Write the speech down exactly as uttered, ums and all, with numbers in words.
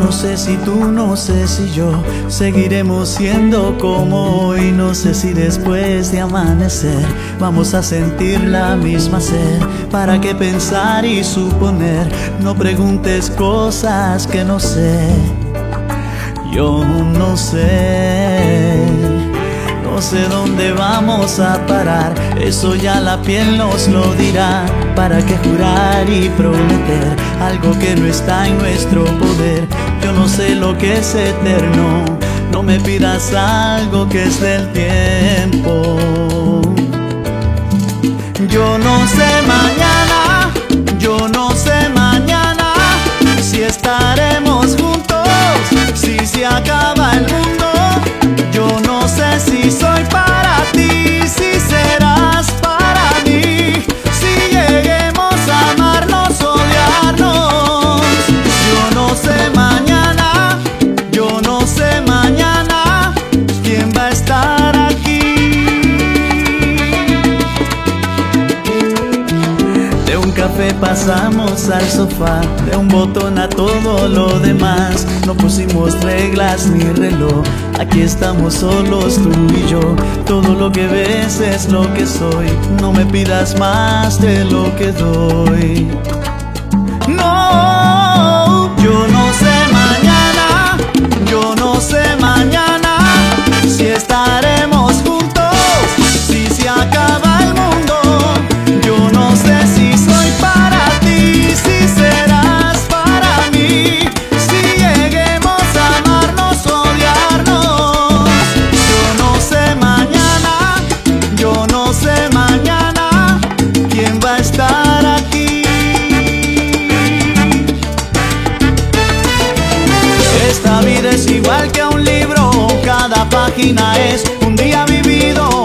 No sé si tú, no sé si yo seguiremos siendo como hoy. No sé si después de amanecer vamos a sentir la misma sed. ¿Para qué pensar y suponer? No preguntes cosas que no sé. Yo no sé, no sé dónde vamos a parar. Eso ya la piel nos lo dirá. ¿Para qué jurar y prometer algo que no está en nuestro poder? Yo no sé lo que es eterno. No me pidas algo que es del tiempo. Yo no sé mañana, yo no sé mañana si estaremos juntos, si se acaba el mundo. Yo no sé si soy para ti, si serás para mí, si lleguemos a amarnos, odiarnos. Yo no sé mañana, yo no sé mañana quién va a estar aquí. De un café pasamos al sofá, de un botón a todo lo demás. No pusimos reglas ni reloj, aquí estamos solos tú y yo. Todo lo que ves es lo que soy, no me pidas más de lo que doy. No, yo no sé mañana, yo no sé mañana si estaremos juntos, si se acaba el mundo. Yo no sé si soy para ti, si serás para mí, si lleguemos a amarnos, odiarnos. Yo no sé mañana, yo no sé mañana quién va a estar aquí. Esta vida es igual que un libro, cada página es un día vivido.